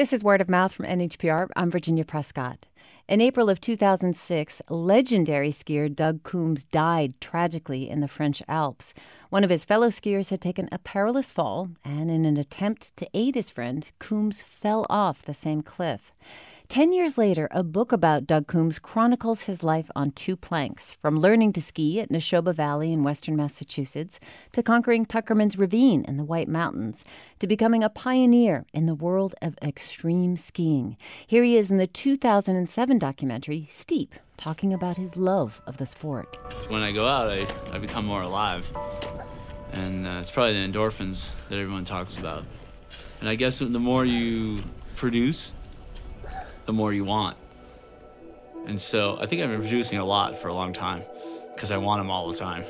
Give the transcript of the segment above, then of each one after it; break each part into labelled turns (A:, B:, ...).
A: This is Word of Mouth from NHPR. I'm Virginia Prescott. In April of 2006, legendary skier Doug Coombs died tragically in the French Alps. One of his fellow skiers had taken a perilous fall, and in an attempt to aid his friend, Coombs fell off the same cliff. 10 years later, a book about Doug Coombs chronicles his life on two planks, from learning to ski at Neshoba Valley in western Massachusetts, to conquering Tuckerman's Ravine in the White Mountains, to becoming a pioneer in the world of extreme skiing. Here he is in the 2007 documentary, Steep, talking about his love of the sport.
B: When I go out, I become more alive. And it's probably the endorphins that everyone talks about. And I guess the more you produce, the more you want. And so I think I've been producing a lot for a long time because I want them all the time.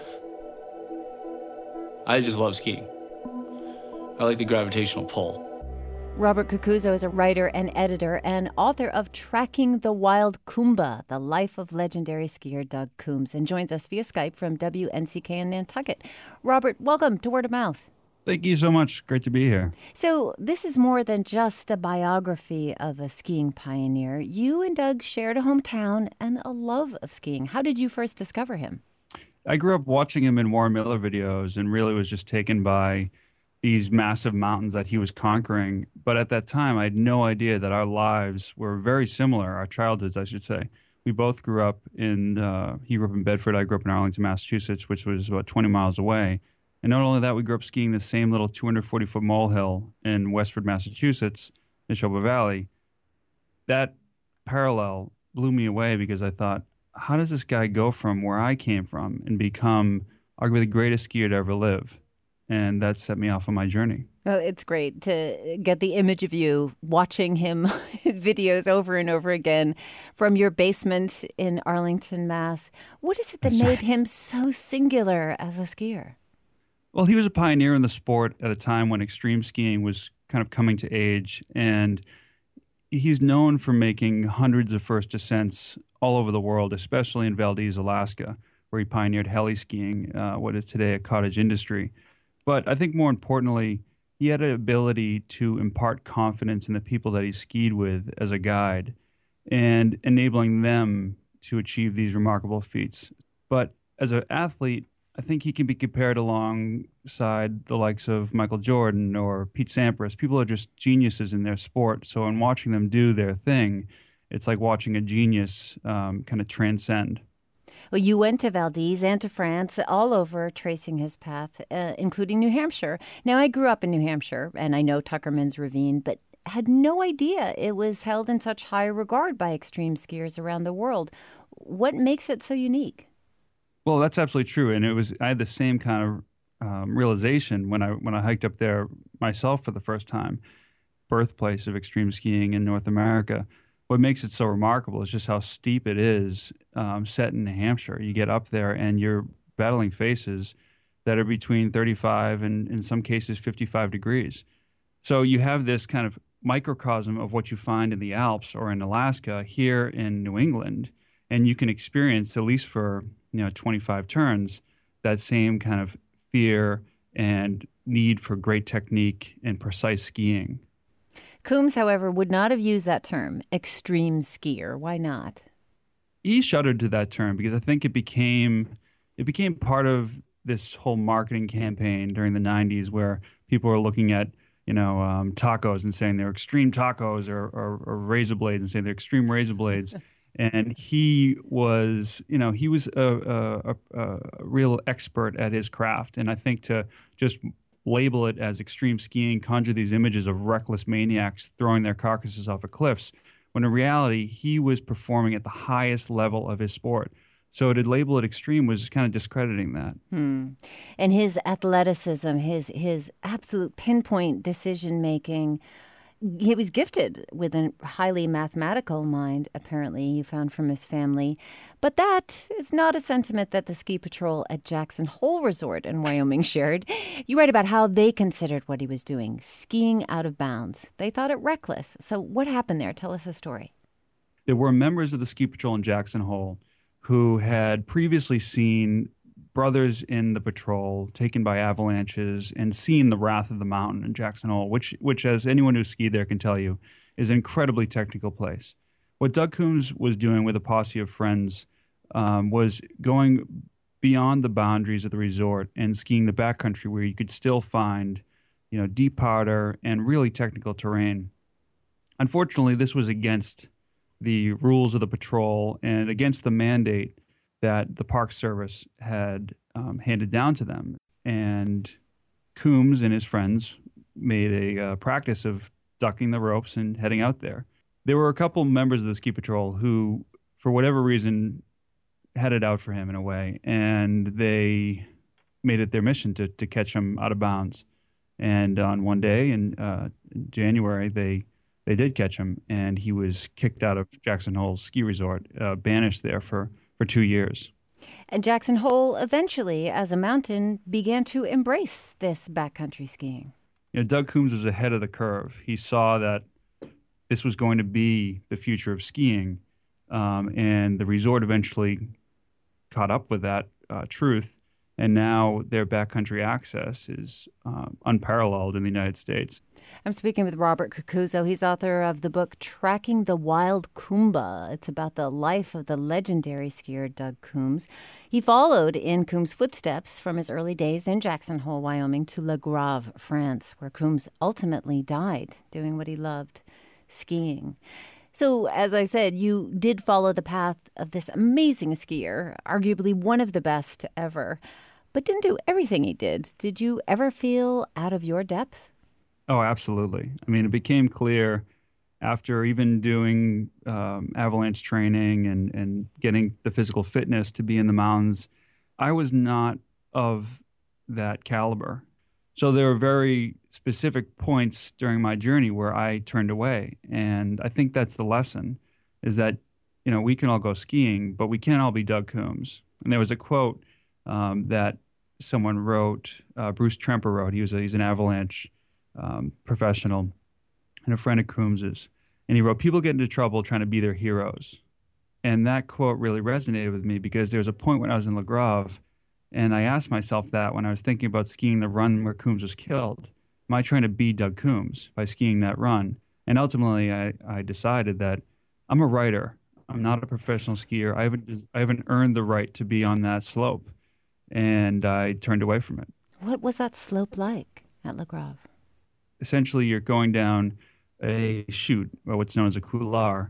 B: I just love skiing. I like the gravitational pull.
A: Robert Cucuzzo is a writer and editor and author of Tracking the Wild Coomba, The Life of Legendary Skier Doug Coombs, and joins us via Skype from WNCK in Nantucket. Robert, welcome to Word of Mouth.
C: Thank you so much. Great to be here.
A: So this is more than just a biography of a skiing pioneer. You and Doug shared a hometown and a love of skiing. How did you first discover him?
C: I grew up watching him in Warren Miller videos and really was just taken by these massive mountains that he was conquering. But at that time, I had no idea that our lives were very similar, our childhoods, I should say. We both grew up he grew up in Bedford, I grew up in Arlington, Massachusetts, which was about 20 miles away. And not only that, we grew up skiing the same little 240-foot molehill in Westford, Massachusetts, Neshoba Valley. That parallel blew me away because I thought, how does this guy go from where I came from and become arguably the greatest skier to ever live? And that set me off on my journey.
A: Well, it's great to get the image of you watching him videos over and over again from your basement in Arlington, Mass. What is it that made him so singular as a skier?
C: Well, he was a pioneer in the sport at a time when extreme skiing was kind of coming to age, and he's known for making hundreds of first ascents all over the world, especially in Valdez, Alaska, where he pioneered heli skiing, what is today a cottage industry. But I think more importantly, he had an ability to impart confidence in the people that he skied with as a guide and enabling them to achieve these remarkable feats. But as an athlete, I think he can be compared alongside the likes of Michael Jordan or Pete Sampras. People are just geniuses in their sport. So in watching them do their thing, it's like watching a genius kind of transcend.
A: Well, you went to Valdez and to France, all over tracing his path, including New Hampshire. Now, I grew up in New Hampshire, and I know Tuckerman's Ravine, but had no idea it was held in such high regard by extreme skiers around the world. What makes it so unique?
C: Well, that's absolutely true, and I had the same kind of realization when I hiked up there myself for the first time. Birthplace of extreme skiing in North America. What makes it so remarkable is just how steep it is, set in New Hampshire. You get up there and you're battling faces that are between 35 and in some cases 55 degrees. So you have this kind of microcosm of what you find in the Alps or in Alaska here in New England, and you can experience, at least for 25 turns, that same kind of fear and need for great technique and precise skiing.
A: Coombs, however, would not have used that term, extreme skier. Why not?
C: He shuddered to that term because I think it became part of this whole marketing campaign during the 90s where people were looking at tacos and saying they're extreme tacos or razor blades and saying they're extreme razor blades. And he was a real expert at his craft. And I think to just label it as extreme skiing, conjure these images of reckless maniacs throwing their carcasses off of cliffs, when in reality, he was performing at the highest level of his sport. So to label it extreme was kind of discrediting that.
A: And his athleticism, his absolute pinpoint decision-making, he was gifted with a highly mathematical mind, apparently, you found from his family. But that is not a sentiment that the ski patrol at Jackson Hole Resort in Wyoming shared. You write about how they considered what he was doing, skiing out of bounds. They thought it reckless. So what happened there? Tell us the story.
C: There were members of the ski patrol in Jackson Hole who had previously seen brothers in the patrol taken by avalanches and seen the wrath of the mountain in Jackson Hole, which as anyone who skied there can tell you, is an incredibly technical place. What Doug Coombs was doing with a posse of friends was going beyond the boundaries of the resort and skiing the backcountry where you could still find, deep powder and really technical terrain. Unfortunately, this was against the rules of the patrol and against the mandate that the Park Service had handed down to them. And Coombs and his friends made a practice of ducking the ropes and heading out there. There were a couple members of the ski patrol who, for whatever reason, had it out for him in a way, and they made it their mission to catch him out of bounds. And on one day in January, they did catch him, and he was kicked out of Jackson Hole Ski Resort, banished there for 2 years.
A: And Jackson Hole eventually, as a mountain, began to embrace this backcountry skiing.
C: Doug Coombs was ahead of the curve. He saw that this was going to be the future of skiing, and the resort eventually caught up with that truth. And now their backcountry access is unparalleled in the United States.
A: I'm speaking with Robert Cucuzzo. He's author of the book Tracking the Wild Coomba. It's about the life of the legendary skier Doug Coombs. He followed in Coombs' footsteps from his early days in Jackson Hole, Wyoming, to Le Grave, France, where Coombs ultimately died doing what he loved, skiing. So, as I said, you did follow the path of this amazing skier, arguably one of the best ever, but didn't do everything he did. Did you ever feel out of your depth?
C: Oh, absolutely. I mean, it became clear after even doing avalanche training and getting the physical fitness to be in the mountains, I was not of that caliber. So there were very specific points during my journey where I turned away. And I think that's the lesson, is that, we can all go skiing, but we can't all be Doug Coombs. And there was a quote that someone wrote, Bruce Tremper wrote. He's an avalanche professional and a friend of Coombs's. And he wrote, "People get into trouble trying to be their heroes." And that quote really resonated with me because there was a point when I was in Le Grave, and I asked myself that when I was thinking about skiing the run where Coombs was killed. Am I trying to be Doug Coombs by skiing that run? And ultimately, I decided that I'm a writer. I'm not a professional skier. I haven't earned the right to be on that slope. And I turned away from it.
A: What was that slope like at Le Grave?
C: Essentially, you're going down a chute, or what's known as a couloir,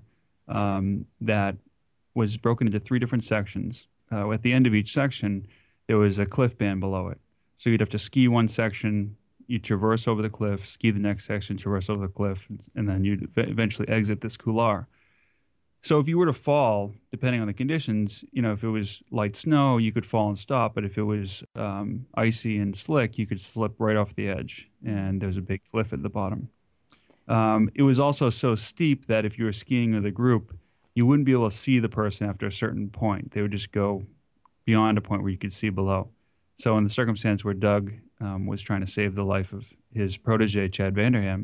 C: that was broken into 3 different sections. At the end of each section, there was a cliff band below it. So you'd have to ski one section, you traverse over the cliff, ski the next section, traverse over the cliff, and then you'd eventually exit this couloir. So if you were to fall, depending on the conditions, if it was light snow, you could fall and stop. But if it was icy and slick, you could slip right off the edge. And there's a big cliff at the bottom. It was also so steep that if you were skiing with a group, you wouldn't be able to see the person after a certain point. They would just go beyond a point where you could see below. So in the circumstance where Doug was trying to save the life of his protege, Chad Vanderham,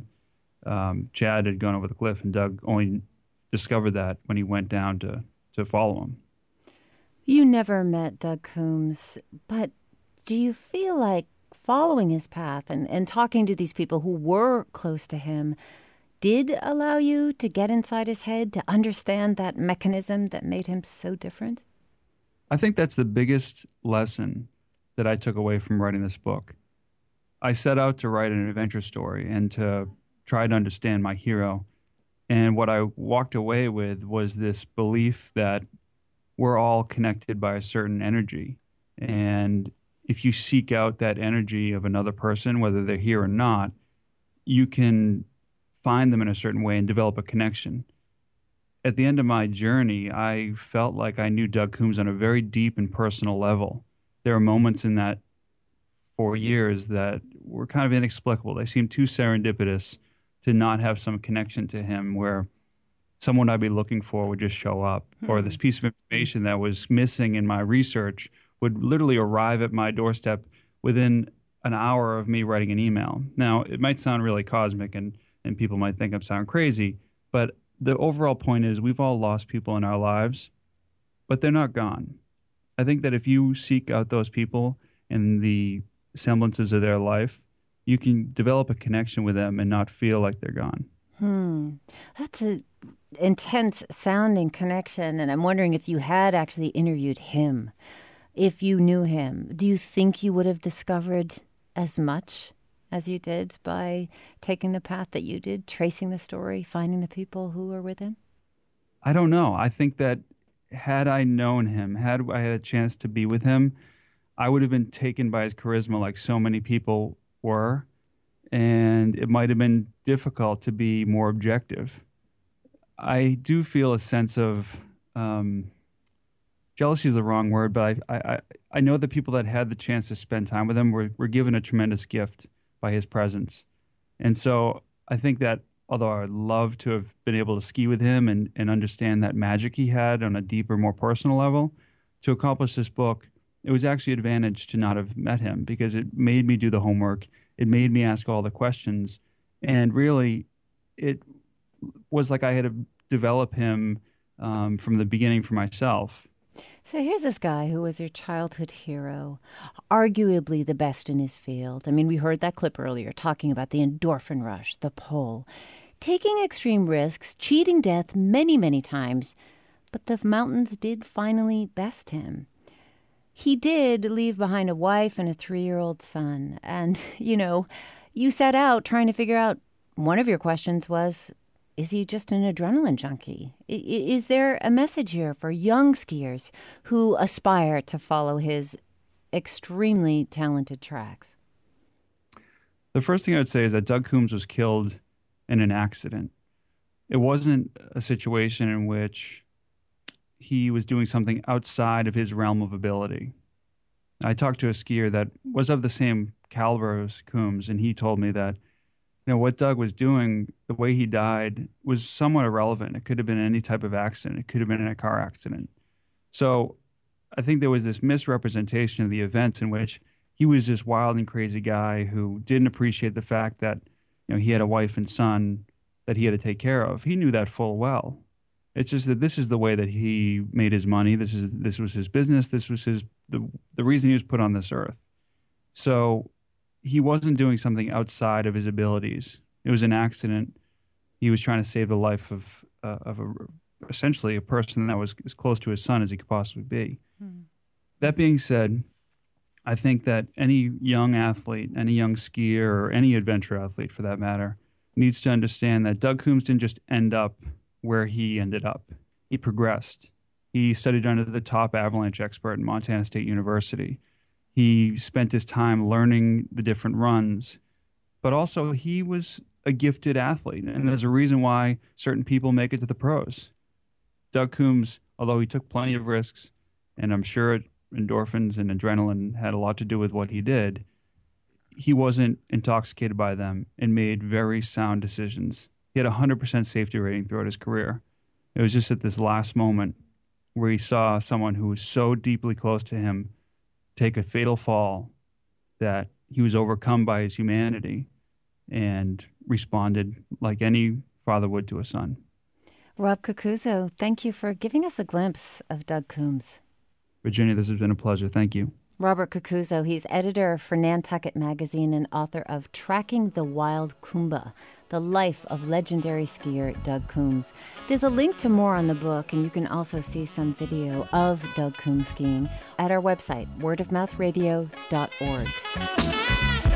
C: Chad had gone over the cliff, and Doug only discovered that when he went down to follow him.
A: You never met Doug Coombs, but do you feel like following his path and talking to these people who were close to him did allow you to get inside his head, to understand that mechanism that made him so different?
C: I think that's the biggest lesson that I took away from writing this book. I set out to write an adventure story and to try to understand my hero. And what I walked away with was this belief that we're all connected by a certain energy. And if you seek out that energy of another person, whether they're here or not, you can find them in a certain way and develop a connection. At the end of my journey, I felt like I knew Doug Coombs on a very deep and personal level. There are moments in that 4 years that were kind of inexplicable. They seemed too serendipitous to not have some connection to him where someone I'd be looking for would just show up, or this piece of information that was missing in my research would literally arrive at my doorstep within an hour of me writing an email. Now, it might sound really cosmic and people might think I'm sounding crazy, but the overall point is we've all lost people in our lives, but they're not gone. I think that if you seek out those people and the semblances of their life, you can develop a connection with them and not feel like they're gone.
A: That's a intense sounding connection, and I'm wondering if you had actually interviewed him, if you knew him, do you think you would have discovered as much as you did by taking the path that you did, tracing the story, finding the people who were with him?
C: I don't know. I think that had I known him, had I had a chance to be with him, I would have been taken by his charisma like so many people were. And it might have been difficult to be more objective. I do feel a sense of jealousy is the wrong word, but I know the people that had the chance to spend time with him were given a tremendous gift by his presence. And so I think that although I would love to have been able to ski with him and understand that magic he had on a deeper, more personal level, to accomplish this book, it was actually an advantage to not have met him because it made me do the homework. It made me ask all the questions. And really, it was like I had to develop him from the beginning for myself.
A: So here's this guy who was your childhood hero, arguably the best in his field. I mean, we heard that clip earlier talking about the endorphin rush, the pull, taking extreme risks, cheating death many, many times. But the mountains did finally best him. He did leave behind a wife and a 3-year-old son. And, you set out trying to figure out, one of your questions was, is he just an adrenaline junkie? Is there a message here for young skiers who aspire to follow his extremely talented tracks?
C: The first thing I would say is that Doug Coombs was killed in an accident. It wasn't a situation in which he was doing something outside of his realm of ability. I talked to a skier that was of the same caliber as Coombs, and he told me that what Doug was doing, the way he died, was somewhat irrelevant. It could have been any type of accident. It could have been in a car accident. So I think there was this misrepresentation of the events in which he was this wild and crazy guy who didn't appreciate the fact that he had a wife and son that he had to take care of. He knew that full well. It's just that this is the way that he made his money. This was his business. This was the reason he was put on this earth. So he wasn't doing something outside of his abilities. It was an accident. He was trying to save the life of essentially a person that was as close to his son as he could possibly be. That being said, I think that any young athlete, any young skier, or any adventure athlete for that matter, needs to understand that Doug Coombs didn't just end up where he ended up. He progressed. He studied under the top avalanche expert at Montana State University. He spent his time learning the different runs, but also he was a gifted athlete, and there's a reason why certain people make it to the pros. Doug Coombs, although he took plenty of risks, and I'm sure endorphins and adrenaline had a lot to do with what he did, he wasn't intoxicated by them and made very sound decisions. He had a 100% safety rating throughout his career. It was just at this last moment where he saw someone who was so deeply close to him take a fatal fall that he was overcome by his humanity and responded like any father would to a son.
A: Rob Cucuzzo, thank you for giving us a glimpse of Doug Coombs.
C: Virginia, this has been a pleasure. Thank you.
A: Robert Cucuzzo, he's editor for Nantucket Magazine and author of Tracking the Wild Coomba, the life of legendary skier Doug Coombs. There's a link to more on the book, and you can also see some video of Doug Coombs skiing at our website, wordofmouthradio.org.